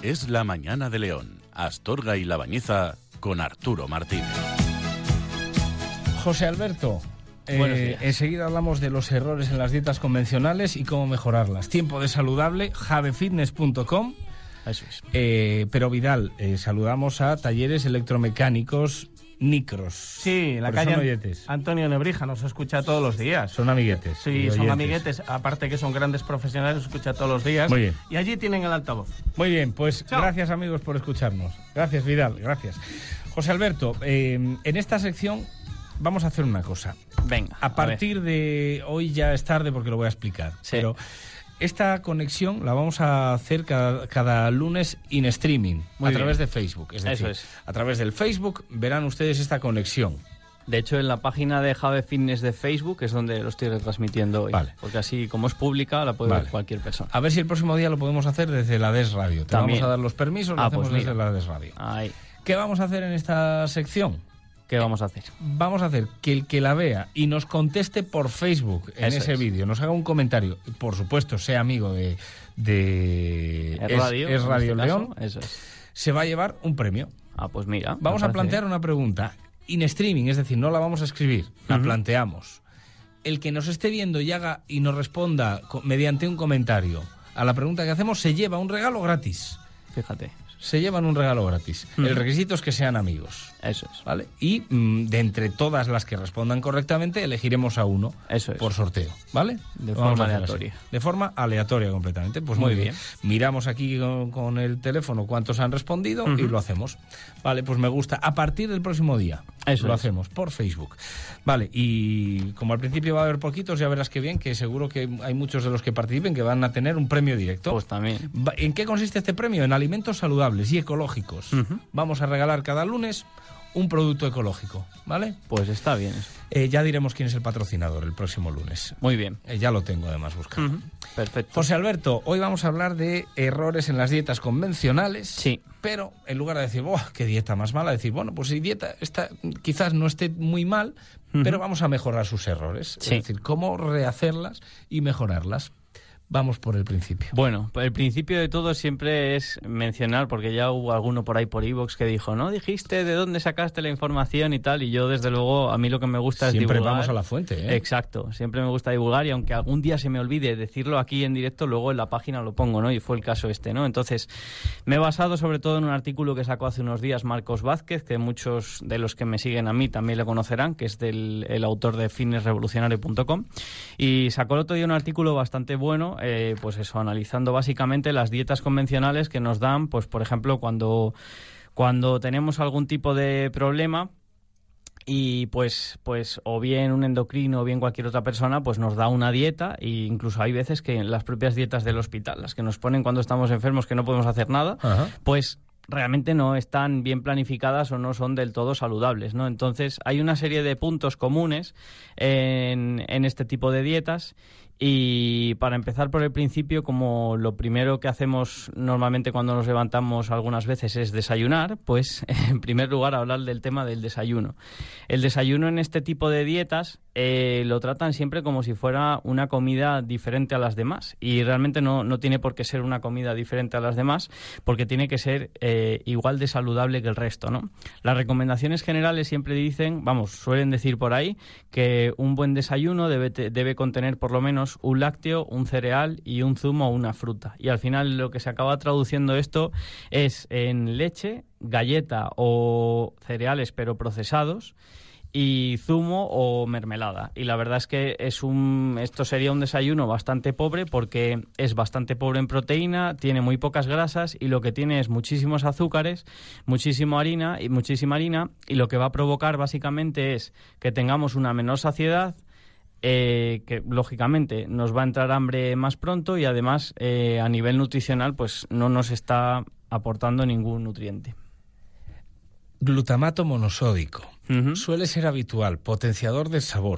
Es la mañana de León, Astorga y La Bañeza con Arturo Martínez. José Alberto, enseguida hablamos de los errores en las dietas convencionales y cómo mejorarlas. Tiempo de saludable, javefitness.com. Eso es. Pero Vidal, saludamos a Talleres Electromecánicos Nicros. Sí, la Pero calle Antonio Nebrija nos escucha todos los días. Son amiguetes. Sí, son amiguetes, aparte que son grandes profesionales, nos escucha todos los días. Muy bien. Y allí tienen el altavoz. Muy bien, pues Chao. Gracias amigos por escucharnos. Gracias Vidal, gracias. José Alberto, en esta sección vamos a hacer una cosa. Venga. A partir de hoy ya es tarde porque lo voy a explicar. Sí. Pero esta conexión la vamos a hacer cada lunes in streaming, Muy a través bien. de Facebook. Es decir, Eso es. a través del Facebook verán ustedes esta conexión. De hecho, en la página de Jave Fitness de Facebook es donde lo estoy retransmitiendo hoy. Vale. Porque así, como es pública, la puede ver cualquier persona. A ver si el próximo día lo podemos hacer desde la DES Radio. Te También. vamos a dar los permisos, lo hacemos pues desde mira. la DES Radio. Ahí. ¿Qué vamos a hacer en esta sección? ¿Qué vamos a hacer? Vamos a hacer que el que la vea y nos conteste por Facebook en Eso ese es. vídeo, nos haga un comentario, por supuesto, sea amigo de Es Radio, Es Radio en este León, caso. Eso es. se va a llevar un premio. Ah, pues mira. Vamos me a parece plantear bien. una pregunta in streaming, es decir, no la vamos a escribir, la planteamos. El que nos esté viendo y haga y nos responda mediante un comentario a la pregunta que hacemos se lleva un regalo gratis. Fíjate. Se llevan un regalo gratis. El requisito es que sean amigos. Eso es. ¿Vale? Y de entre todas las que respondan correctamente, elegiremos a uno Eso es. por sorteo, ¿vale? De Lo vamos forma a hacer aleatoria. así. De forma aleatoria completamente. Pues muy bien. Miramos aquí con el teléfono cuántos han respondido y lo hacemos. Vale, pues me gusta. A partir del próximo día Eso lo es. hacemos por Facebook. Vale, y como al principio va a haber poquitos, ya verás que bien, que seguro que hay muchos de los que participen que van a tener un premio directo. Pues también. ¿En qué consiste este premio? En alimentos saludables y ecológicos. Vamos a regalar cada lunes un producto ecológico, ¿vale? Pues está bien eso. Ya diremos quién es el patrocinador el próximo lunes. Muy bien. Ya lo tengo además buscado. Perfecto. José Alberto, hoy vamos a hablar de errores en las dietas convencionales. Sí. Pero en lugar de decir, ¡buah, qué dieta más mala! Decir, bueno, pues si dieta esta quizás no esté muy mal, pero vamos a mejorar sus errores. Sí. Es decir, cómo rehacerlas y mejorarlas. Vamos por el principio. Bueno, el principio de todo siempre es mencionar, porque ya hubo alguno por ahí por iVoox que dijo, ¿no dijiste de dónde sacaste la información y tal? Y yo, desde luego, a mí lo que me gusta es Siempre divulgar. vamos a la fuente, ¿eh? Exacto, siempre me gusta divulgar y aunque algún día se me olvide decirlo aquí en directo, luego en la página lo pongo, ¿no? Y fue el caso este, ¿no? Entonces, me he basado sobre todo en un artículo que sacó hace unos días Marcos Vázquez, que muchos de los que me siguen a mí también le conocerán, que es el autor de fitnessrevolucionario.com, y sacó el otro día un artículo bastante bueno, pues eso, analizando básicamente las dietas convencionales que nos dan, pues por ejemplo, cuando tenemos algún tipo de problema y pues o bien un endocrino o bien cualquier otra persona pues nos da una dieta, e incluso hay veces que las propias dietas del hospital, las que nos ponen cuando estamos enfermos que no podemos hacer nada, pues realmente no están bien planificadas o no son del todo saludables, ¿no? Entonces hay una serie de puntos comunes en este tipo de dietas. Y para empezar por el principio, como lo primero que hacemos normalmente cuando nos levantamos algunas veces es desayunar, pues en primer lugar hablar del tema del desayuno. El desayuno en este tipo de dietas lo tratan siempre como si fuera una comida diferente a las demás y realmente no tiene por qué ser una comida diferente a las demás porque tiene que ser igual de saludable que el resto, ¿no? Las recomendaciones generales siempre dicen, suelen decir por ahí que un buen desayuno debe contener por lo menos un lácteo, un cereal y un zumo o una fruta. Y al final lo que se acaba traduciendo esto es en leche, galleta o cereales pero procesados y zumo o mermelada. Y la verdad es que esto sería un desayuno bastante pobre porque es bastante pobre en proteína, tiene muy pocas grasas y lo que tiene es muchísimos azúcares, muchísima harina y lo que va a provocar básicamente es que tengamos una menor saciedad, que lógicamente nos va a entrar hambre más pronto y además a nivel nutricional pues no nos está aportando ningún nutriente. Glutamato monosódico. Suele ser habitual, potenciador del sabor.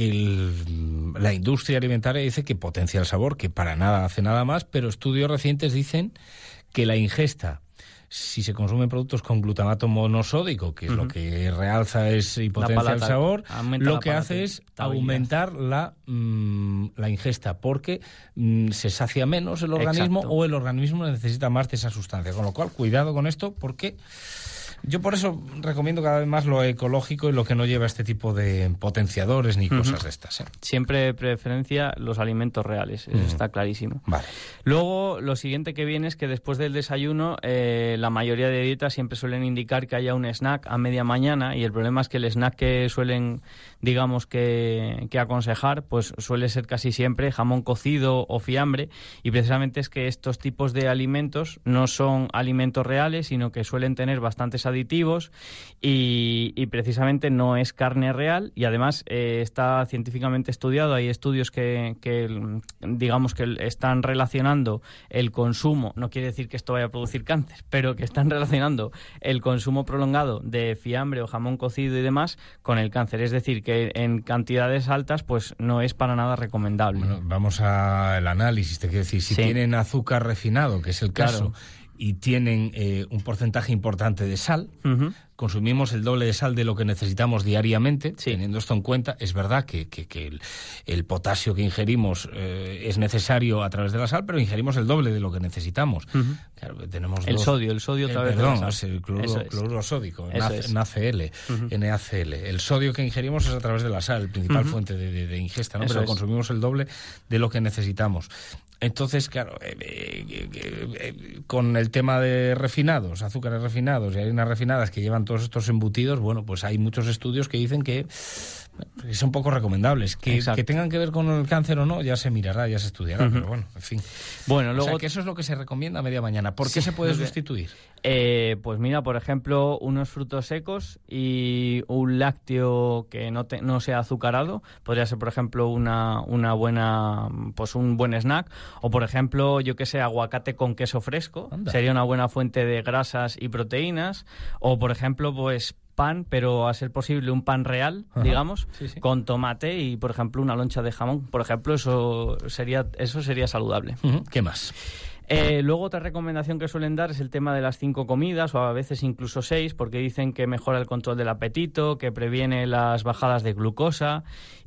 La industria alimentaria dice que potencia el sabor, que para nada hace nada más, pero estudios recientes dicen que la ingesta si se consumen productos con glutamato monosódico, que es lo que realza y potencia el sabor, lo que hace es aumentar la ingesta, porque se sacia menos el organismo. Exacto. O el organismo necesita más de esa sustancia. Con lo cual, cuidado con esto, porque yo por eso recomiendo cada vez más lo ecológico y lo que no lleva este tipo de potenciadores ni cosas de estas. Siempre preferencia los alimentos reales, eso está clarísimo. Vale. Luego, lo siguiente que viene es que después del desayuno, la mayoría de dietas siempre suelen indicar que haya un snack a media mañana, y el problema es que el snack que suelen, digamos, que aconsejar, pues suele ser casi siempre jamón cocido o fiambre, y precisamente es que estos tipos de alimentos no son alimentos reales, sino que suelen tener bastantes aditivos y precisamente no es carne real, y además está científicamente estudiado. Hay estudios que digamos que están relacionando el consumo, no quiere decir que esto vaya a producir cáncer, pero que están relacionando el consumo prolongado de fiambre o jamón cocido y demás con el cáncer. Es decir, que en cantidades altas pues no es para nada recomendable. Bueno, vamos al análisis. Te quiero decir, si tienen azúcar refinado, que es el caso, y tienen un porcentaje importante de sal, consumimos el doble de sal de lo que necesitamos diariamente. Teniendo esto en cuenta, es verdad que el potasio que ingerimos es necesario a través de la sal, pero ingerimos el doble de lo que necesitamos. Claro, tenemos el sodio otra vez. Perdón, es el cloruro sódico, NaCl. El sodio que ingerimos es a través de la sal, principal fuente de ingesta, ¿no? Pero consumimos el doble de lo que necesitamos. Entonces, claro, con el tema de refinados, azúcares refinados y harinas refinadas que llevan todos estos embutidos, bueno, pues hay muchos estudios que dicen que son poco recomendables. Que tengan que ver con el cáncer o no, ya se mirará, ya se estudiará, pero bueno, en fin. Bueno, luego, o sea, que eso es lo que se recomienda a media mañana. ¿Por qué se puede sustituir? Pues mira, por ejemplo, unos frutos secos y un lácteo que no sea azucarado. Podría ser, por ejemplo, una buena, pues un buen snack. O, por ejemplo, yo que sé, aguacate con queso fresco. Anda. Sería una buena fuente de grasas y proteínas. O, por ejemplo, pues pan, pero a ser posible un pan real, digamos, con tomate y, por ejemplo, una loncha de jamón. Por ejemplo, eso sería saludable. ¿Qué más? Luego, otra recomendación que suelen dar es el tema de las 5 comidas, o a veces incluso 6, porque dicen que mejora el control del apetito, que previene las bajadas de glucosa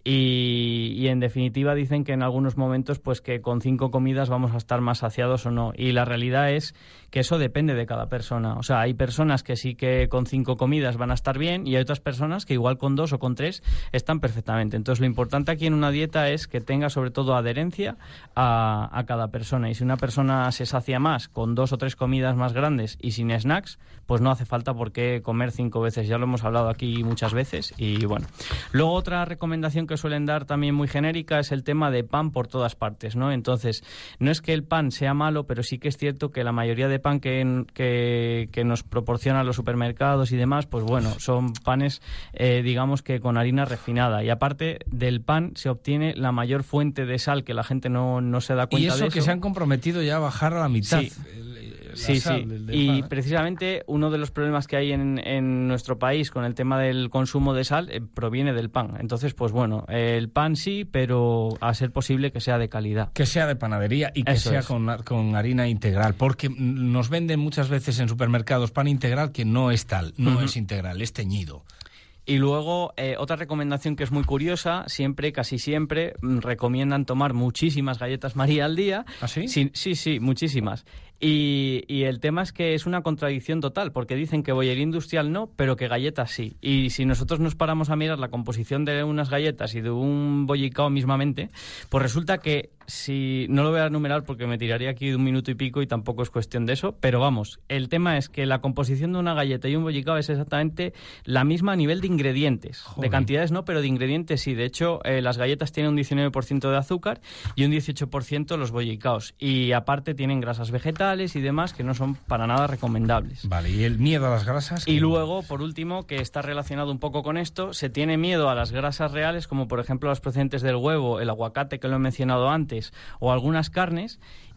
y en definitiva dicen que en algunos momentos pues que con 5 comidas vamos a estar más saciados o no. Y la realidad es que eso depende de cada persona. O sea, hay personas que sí que con 5 comidas van a estar bien, y hay otras personas que igual con 2 o con 3 están perfectamente. Entonces, lo importante aquí en una dieta es que tenga sobre todo adherencia a cada persona. Y si una persona se sacia más con 2 o 3 comidas más grandes y sin snacks, pues no hace falta por qué comer 5 veces. Ya lo hemos hablado aquí muchas veces. Y bueno, luego otra recomendación que suelen dar también muy genérica es el tema de pan por todas partes, ¿no? Entonces, no es que el pan sea malo, pero sí que es cierto que la mayoría de pan que nos proporcionan los supermercados y demás, pues bueno, son panes, digamos que con harina refinada. Y aparte del pan se obtiene la mayor fuente de sal, que la gente no se da cuenta de eso. Y eso que se han comprometido ya a bajar a la mitad. Sí. Y precisamente uno de los problemas que hay en nuestro país con el tema del consumo de sal proviene del pan. Entonces, pues bueno, el pan sí, pero a ser posible que sea de calidad. Que sea de panadería y que sea con harina integral, porque nos venden muchas veces en supermercados pan integral que no es tal, no es integral, es teñido. Y luego, otra recomendación que es muy curiosa, casi siempre, recomiendan tomar muchísimas galletas María al día. ¿Ah, sí? Sí, muchísimas. Y el tema es que es una contradicción total, porque dicen que bollería industrial no, pero que galletas sí. Y si nosotros nos paramos a mirar la composición de unas galletas y de un bollicao mismamente, pues resulta que, si no lo voy a enumerar porque me tiraría aquí de 1 minuto y pico y tampoco es cuestión de eso, pero vamos, el tema es que la composición de una galleta y un bollicao es exactamente la misma a nivel de ingredientes. Joder. De cantidades no, pero de ingredientes sí. De hecho, las galletas tienen un 19% de azúcar y un 18% los bollicaos. Y aparte tienen grasas vegetales y demás que no son para nada recomendables. Vale, ¿y el miedo a las grasas? Y luego, por último, que está relacionado un poco con esto, se tiene miedo a las grasas reales, como por ejemplo las procedentes del huevo, el aguacate que lo he mencionado antes, o algunas carnes,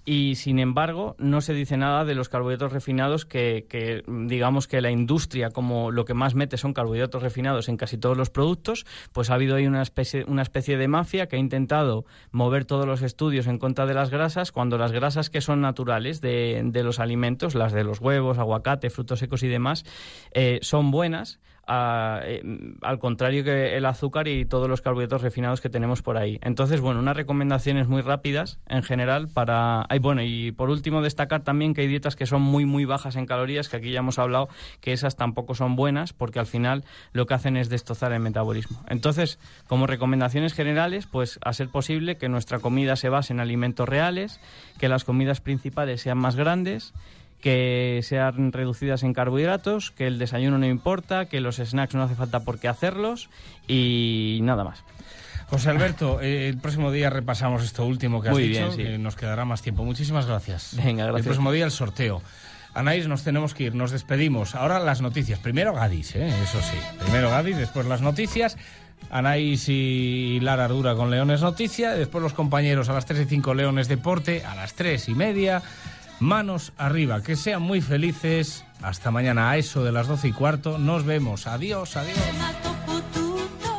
y sin embargo no se dice nada de los carbohidratos refinados que digamos que la industria, como lo que más mete son carbohidratos refinados en casi todos los productos, pues ha habido ahí una especie de mafia que ha intentado mover todos los estudios en contra de las grasas, cuando las grasas que son naturales de los alimentos, las de los huevos, aguacate, frutos secos y demás, son buenas, al contrario que el azúcar y todos los carbohidratos refinados que tenemos por ahí. Entonces, bueno, unas recomendaciones muy rápidas en general para... y por último destacar también que hay dietas que son muy muy bajas en calorías, que aquí ya hemos hablado que esas tampoco son buenas, porque al final lo que hacen es destrozar el metabolismo. Entonces, como recomendaciones generales, pues a ser posible que nuestra comida se base en alimentos reales, que las comidas principales sean más grandes, que sean reducidas en carbohidratos, que el desayuno no importa, que los snacks no hace falta por qué hacerlos y nada más. José Alberto, el próximo día repasamos esto último que has dicho, bien, sí. Nos quedará más tiempo. Muchísimas gracias. Venga, gracias. El próximo día el sorteo. Anaís, nos tenemos que ir, nos despedimos. Ahora las noticias. Primero Gadis, eso sí. Primero Gadis, después las noticias. Anaís y Lara Ardura con Leones Noticia. Después los compañeros a las 3:05 Leones Deporte. A las 3:30 Manos Arriba. Que sean muy felices. Hasta mañana a eso de las 12:15. Nos vemos. Adiós, adiós.